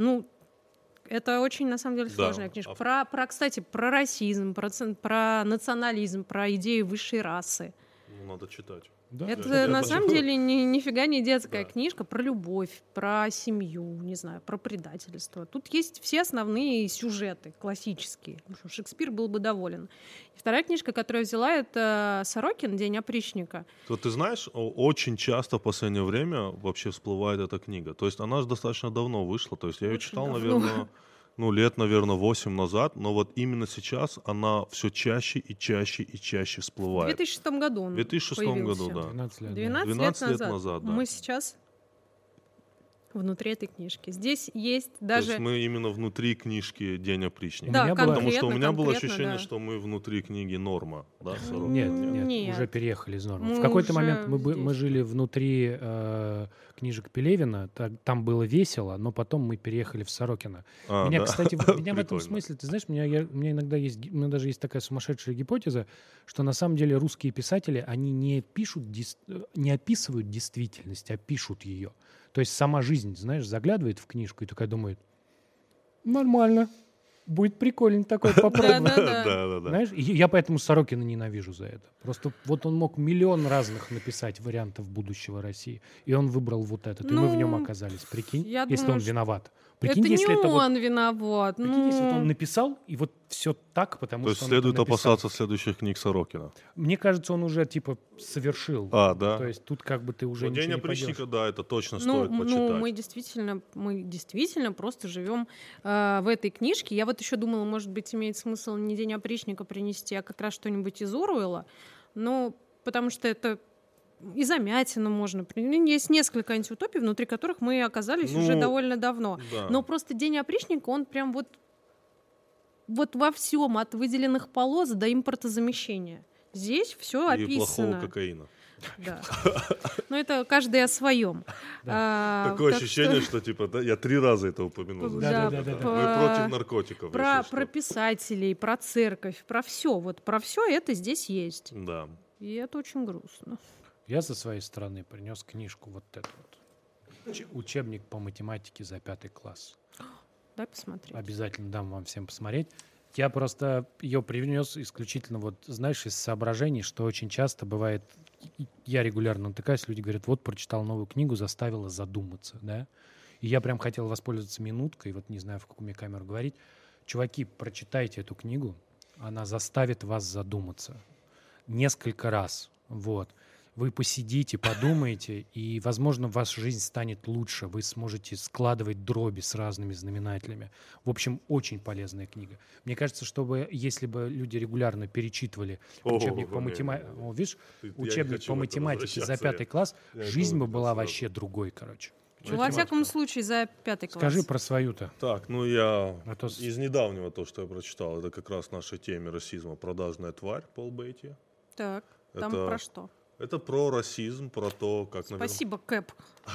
C: это очень, на самом деле, сложная книжка. Кстати, про расизм, про национализм, про идею высшей расы.
A: Надо читать.
D: Да?
C: Это на самом деле нифига не детская книжка про любовь, про семью, не знаю, про предательство. Тут есть все основные сюжеты классические. Шекспир был бы доволен. И вторая книжка, которую я взяла, это Сорокин «День опричника».
A: Ты знаешь, очень часто в последнее время вообще всплывает эта книга. То есть она же достаточно давно вышла. То есть я ее читал, наверное... лет, наверное, 8 назад, но вот именно сейчас она все чаще и чаще и чаще всплывает.
C: В 2006 году он
A: В 2006 году, да.
C: 12 лет
A: назад, да.
C: Мы сейчас внутри этой книжки. Здесь есть
A: То
C: даже...
A: есть мы именно внутри книжки «День опричника».
C: Да,
A: Потому что у меня было
C: конкретно,
A: ощущение,
C: да.
A: что мы внутри книги «Норма». Да, Сорокина?
D: Нет, уже переехали из Нормы.
C: Мы
D: В какой-то
C: уже
D: момент мы
C: здесь.
D: жили внутри книжек Пелевина, там было весело, но потом мы переехали в Сорокино. Меня, кстати, в этом
A: Прикольно.
D: смысле, ты знаешь, у меня иногда есть, у меня даже есть такая сумасшедшая гипотеза, что на самом деле русские писатели, они не описывают действительность, а пишут ее. То есть сама жизнь, знаешь, заглядывает в книжку и такая думает, нормально, будет прикольно такое попробовать.
C: Да.
D: Знаешь, и я поэтому Сорокина ненавижу за это. Просто вот он мог миллион разных написать вариантов будущего России, и он выбрал вот этот, и мы в нем оказались. Прикинь,
C: я
D: если
C: думаю,
D: он виноват. Прикинь,
C: это
D: если
C: не
D: это
C: он виноват.
D: прикинь, если вот он написал, и вот все так, потому
A: То
D: что
A: есть
D: он
A: следует
D: это написал.
A: опасаться следующих книг Сорокина.
D: Мне кажется, он уже совершил.
A: Да?
D: То есть тут как бы ты уже ничего
A: «День
D: не поделаешь.
A: опричника», да, это точно стоит почитать.
C: Мы действительно просто живем в этой книжке. Я вот еще думала, может быть, имеет смысл не «День опричника» принести, а как раз что-нибудь из Оруэлла. Потому что это и Замятина можно. Есть несколько антиутопий, внутри которых мы оказались уже довольно давно.
A: Да.
C: Но просто «День опричника», он прям вот во всем, от выделенных полос до импортозамещения. Здесь все
A: И
C: описано.
A: плохого кокаина.
C: Да. Но это каждый о своем.
A: Такое ощущение, что я 3 раза это упомянул.
C: Да,
A: Мы против наркотиков.
C: Про писателей, про церковь, про все. Вот про все это здесь есть.
A: Да.
C: И это очень грустно.
D: Я со своей стороны принес книжку вот эту вот. Учебник по математике за 5 класс.
C: Дай посмотреть.
D: Обязательно дам вам всем посмотреть. Я просто ее принес исключительно, знаешь, из соображений, что очень часто бывает, я регулярно натыкаюсь, люди говорят, вот прочитал новую книгу, заставила задуматься, да? И я прям хотел воспользоваться минуткой, не знаю, в какую мне камеру говорить. Чуваки, прочитайте эту книгу, она заставит вас задуматься. Несколько раз, Вы посидите, подумаете, и, возможно, ваша жизнь станет лучше. Вы сможете складывать дроби с разными знаменателями. В общем, очень полезная книга. Мне кажется, если бы люди регулярно перечитывали учебник по математике, учебник по математике за 5 класс, жизнь бы была вообще другой, короче.
C: Во всяком случае, за 5 класс.
D: Скажи про свою-то.
A: Так, я из недавнего то, что я прочитал, это как раз в нашей теме расизма «Продажная тварь» Пол Бейти.
C: Так, там про что?
A: Это про расизм, про то, как...
C: Спасибо, Кэп.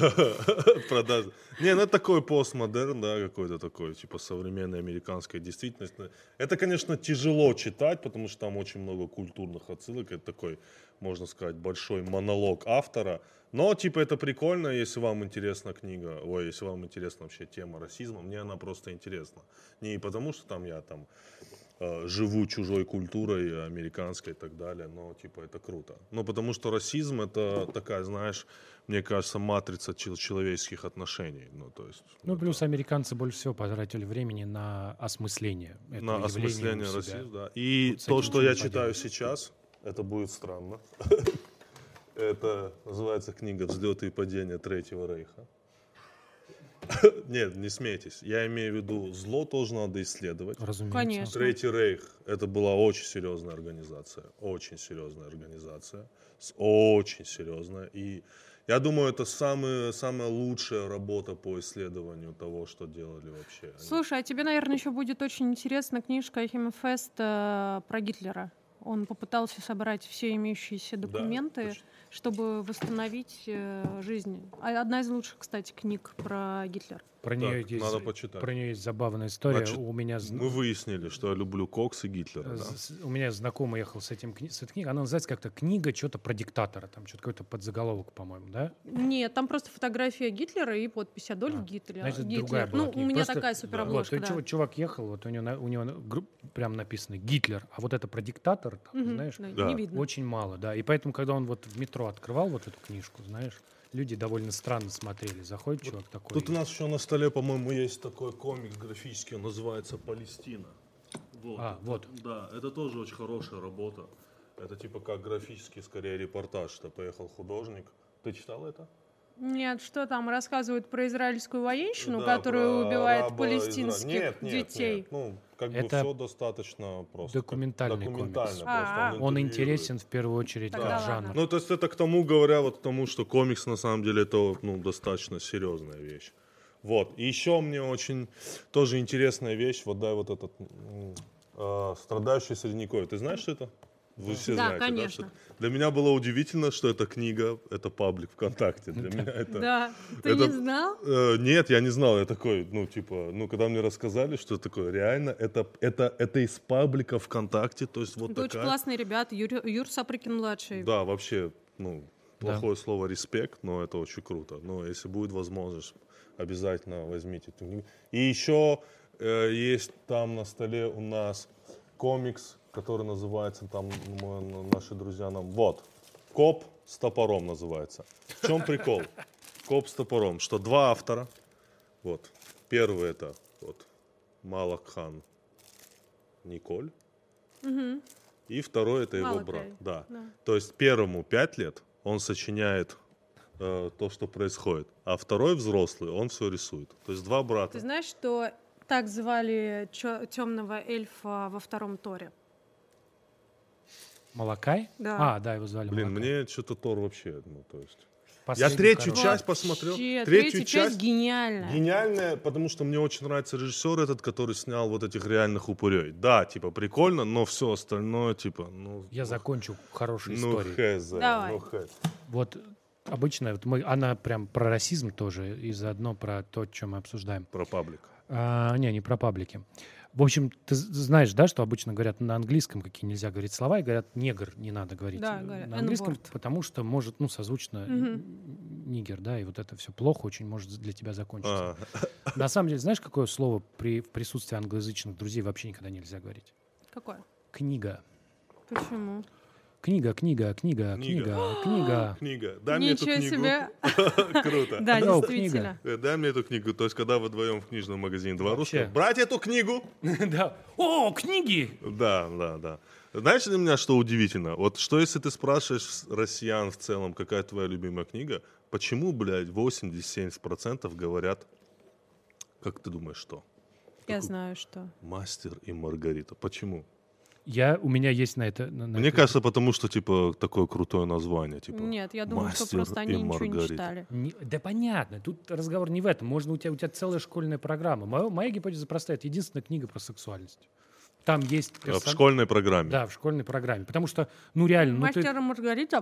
A: Не, ну это такой постмодерн, да, какой-то такой, типа современная американская действительность. Это, конечно, тяжело читать, потому что там очень много культурных отсылок. Это такой, можно сказать, большой монолог автора. Но, типа, это прикольно, если вам интересна книга, если вам интересна вообще тема расизма. Мне она просто интересна. Не потому, что там я там живу чужой культурой, американской и так далее, но, типа, это круто. Но потому что расизм — это такая, знаешь, мне кажется, матрица человеческих отношений. Ну, то есть,
D: плюс американцы больше всего потратили времени на осмысление этого
A: на осмысление расизма, да. И
D: вот
A: то, что я читаю сейчас, это будет странно. Это называется книга «Взлеты и падения Третьего Рейха». Нет, не смейтесь. Я имею в виду, зло тоже надо исследовать.
D: Разумеется.
C: Конечно.
A: Третий Рейх — это была очень серьезная организация. Очень серьезная организация. Очень серьезная. И я думаю, это самая лучшая работа по исследованию того, что делали вообще.
C: Слушай, а тебе, наверное, еще будет очень интересна книжка Химмельфеста про Гитлера. Он попытался собрать все имеющиеся документы,
A: да,
C: чтобы восстановить жизнь. Одна из лучших, кстати, книг про Гитлера.
D: Про нее есть,
A: надо почитать.
D: Про нее есть забавная история.
A: Значит,
D: у меня
A: мы выяснили, что я люблю Кокс и Гитлера. Да?
D: У меня знакомый ехал с этой книгой. Она называется как-то «Книга что-то про диктатора». Там что-то какой-то подзаголовок, по-моему, да?
C: Нет, там просто фотография Гитлера и подпись «Адольф Гитлер».
D: Значит, другая была
C: Ну,
D: книга.
C: у меня
D: Просто,
C: такая суперобложка,
D: вот,
C: да.
D: Чувак ехал, вот у него прям написано «Гитлер», а вот это про диктатор, там, знаешь,
A: Да.
C: Не видно.
D: очень мало, да. И поэтому, когда он вот в метро открывал вот эту книжку, знаешь, люди довольно странно смотрели. Заходит чувак такой.
A: Тут у нас еще на столе, по-моему, есть такой комикс графический, он называется «Палестина». Вот.
D: Вот.
A: Да, это тоже очень хорошая работа. Это типа как графический, скорее, репортаж, что поехал художник. Ты читал это?
C: Нет, что там рассказывают про израильскую военщину,
A: Да,
C: которая
A: про
C: убивает
A: араба
C: палестинских детей?
A: Нет. Ну, как бы
D: Это
A: все достаточно просто.
D: документальный комикс.
A: Просто
D: Он
A: интервьюирует.
D: интересен в первую очередь
C: Тогда
D: как
C: ладно.
D: жанр.
A: Ну, то есть это к тому, говоря, вот к тому, что комикс на самом деле это достаточно серьезная вещь. Вот. И еще мне очень тоже интересная вещь, вот да, вот этот «Страдающий средневековье». Ты знаешь, что это? Вы все
C: Да,
A: знаете,
C: конечно.
A: да? Для меня было удивительно, что эта книга, это паблик ВКонтакте. Для меня это...
C: Да. Ты не знал?
A: Нет, я не знал. Я такой, когда мне рассказали, что это такое, реально, это из паблика ВКонтакте, то есть вот
C: Это
A: такая...
C: очень классные ребята. Юр Сапрыкин-младший.
A: Да, вообще, плохое слово респект, но это очень круто. Но если будет возможность, обязательно возьмите эту книгу. И еще есть там на столе у нас комикс, который называется, там наши друзья нам, вот, «Коп с топором» называется. В чем прикол? «Коп с топором», что два автора, вот, первый это вот Малакхан Николь, и второй это его
C: Малакай,
A: брат. Да.
C: да.
A: То есть первому 5 лет, он сочиняет то, что происходит, а второй взрослый, он все рисует. То есть два брата.
C: Ты знаешь, что так звали темного эльфа во втором Торе?
D: Малакай?
C: Да.
D: Да, его звали
A: Блин,
D: Малакай.
A: мне что-то Тор вообще, то есть...
D: Последний
A: Я третью
D: хороший.
A: часть посмотрел.
C: Вообще,
A: Третью
C: третья часть
A: часть
C: гениальная.
A: гениальная, потому что мне очень нравится режиссер этот, который снял вот этих реальных упырей. Да, типа прикольно, но все остальное, типа,
D: Я закончу хорошей
A: ну
D: историей.
A: хз,
C: Давай.
A: ну хз.
D: Вот обычно она прям про расизм тоже и заодно про то, что мы обсуждаем.
A: Про паблик.
D: Не про паблики. В общем, ты знаешь, да, что обычно говорят на английском, какие нельзя говорить слова, и говорят «негр» не надо говорить
C: Да, говорят,
D: на английском,
C: N-word.
D: потому что может, созвучно нигер, да, и вот это все плохо очень может для тебя закончиться. На самом деле, знаешь, какое слово в присутствии англоязычных друзей вообще никогда нельзя говорить?
C: Какое?
D: Книга.
C: Почему?
D: Книга.
A: Книга. Дай мне эту
C: Ничего
A: книгу.
C: себе.
A: Круто.
C: Да,
D: Да,
C: действительно.
A: Дай мне эту книгу. То есть, когда вы вдвоем в книжном магазине два
D: Вообще.
A: русских, брать эту книгу.
D: Да. О, книги!
A: Да. Знаешь, для меня что удивительно? Вот что если ты спрашиваешь россиян в целом, какая твоя любимая книга, почему, блядь, 80-70% говорят, как ты думаешь, что?
C: Я знаю, что.
A: «Мастер и Маргарита». Почему?
D: У меня есть на это...
A: Мне кажется, потому что, типа, такое крутое название. Типа,
C: Нет, я думаю, что
A: «Мастер
C: просто они
A: и
C: ничего не
A: Маргарита».
C: читали.
D: Да понятно, тут разговор не в этом. Можно у тебя целая школьная программа. Моя гипотеза простая. Это единственная книга про сексуальность. Там есть...
A: В школьной программе.
D: Да, в школьной программе. Потому что, реально...
C: «Мастер и Маргарита» —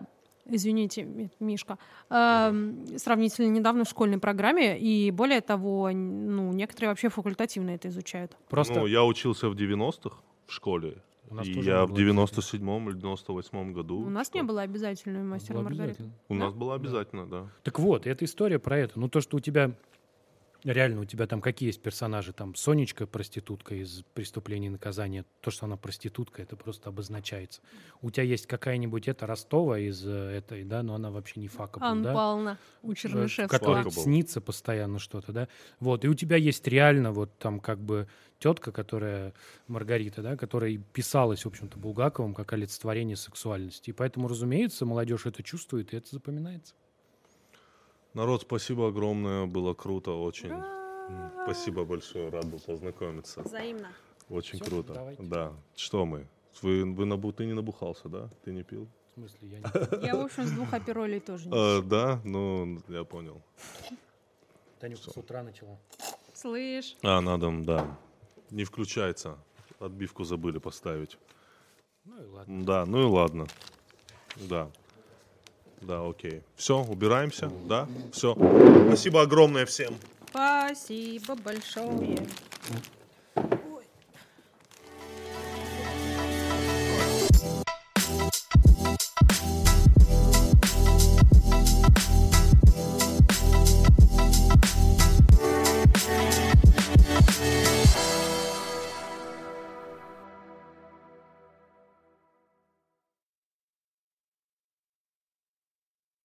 C: извините, Мишка, сравнительно недавно в школьной программе, и более того, ну, некоторые вообще факультативно это изучают.
D: Просто
A: Ну, я учился в 90-х в школе,
D: У нас
A: и
D: тоже
A: я
D: не
A: в
D: было
A: 97-м или 98-м году.
C: У нас не было обязательного мастера
D: было
C: Маргарита.
D: обязательно.
A: У нас было обязательно, да.
D: Так вот, эта история про это. Ну, то, что у тебя... Реально, у тебя там какие есть персонажи? Там Сонечка, проститутка из «Преступления и наказания». То, что она проститутка, это просто обозначается. У тебя есть какая-нибудь Ростова из этой, да, но она вообще не факабл,
C: Анна
D: да?
C: Павловна у Чернышевского.
D: Который
A: Факабл.
D: снится постоянно что-то, да? Вот, и у тебя есть реально вот там как бы тетка, которая, Маргарита, да, которая писалась, в общем-то, Булгаковым как олицетворение сексуальности. И поэтому, разумеется, молодежь это чувствует, и это запоминается.
A: Народ, спасибо огромное, было круто, очень. Спасибо большое, рад был познакомиться.
C: Взаимно.
A: Очень
D: Всё,
A: круто.
D: давайте.
A: Да. Что мы? Ты не набухался, да? Ты не пил?
D: В смысле, я не...
C: Я, в общем, с 2 аперолей тоже не
A: Да, ну, я понял.
D: Танюха с утра начала.
C: Слышь.
A: Надо, да. Не включается. Отбивку забыли поставить.
D: Ну и ладно.
A: Да, ну и ладно. Да. Да, окей. Все, убираемся, да? Все. Спасибо огромное всем.
C: Спасибо большое.